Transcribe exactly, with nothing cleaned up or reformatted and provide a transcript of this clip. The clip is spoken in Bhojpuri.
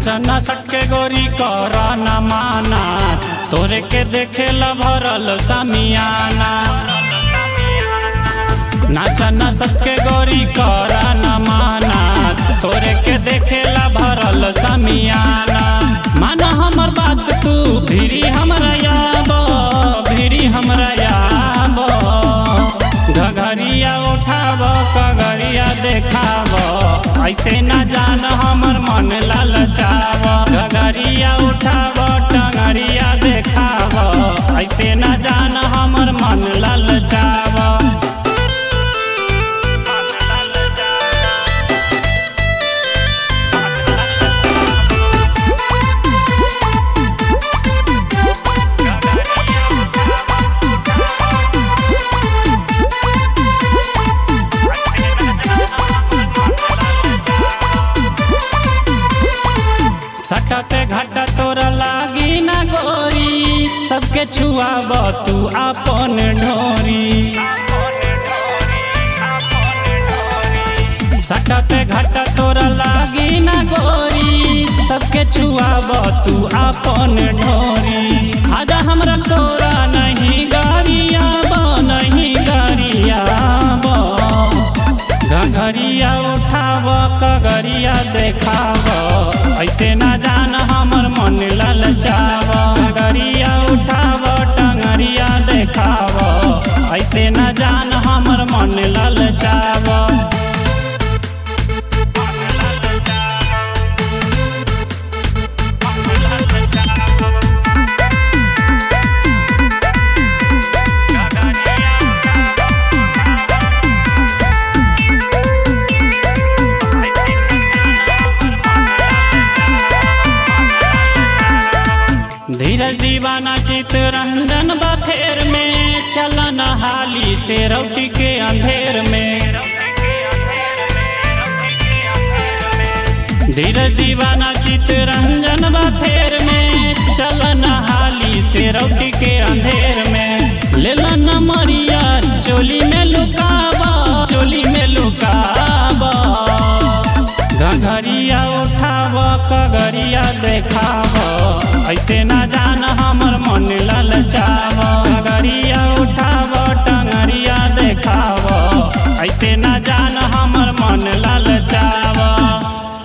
नाचा ना सटके गोरी करा ना माना, तोरे के देखे ला भरल सामियाना। नाचा ना सटके गोरी करा ना माना, तोरे के देखे ला भरल सामियाना। माना हमर बात तू भिरी हमरा याब, भिरी हमरा याब। घघरिया उठाब कगरिया देखाब, ऐसे न जान हमर मन ललचाव। घघरिया उठाब टंगरिया देखाब, ऐसे न जान हमर मन ललचाव। सटते घाटा तोरा लागी ना गोरी, सबके छुआब तू आपन ढोरी। सटते घाटा तोरा लागी ना गोरी, सबके छुआब तू आपन ढोरी। आजा हमरा तोरा नहीं गरियाब, नहीं गरियाब। घघरिया उठाब कगरिया देखाब, ऐसे ना जान हमर मन ललचाव। घघरिया उठाब टंगरिया देखाब, ऐसे ना जान हमर मन ललचाव। धीरज दीवाना चित्तरंजन बथेर में, चलन हाली से रौटी के अंधेर में। धीरज दीवाना चित्तरंजन बथेर में, चलन हाली से रौटी के अंधेर में।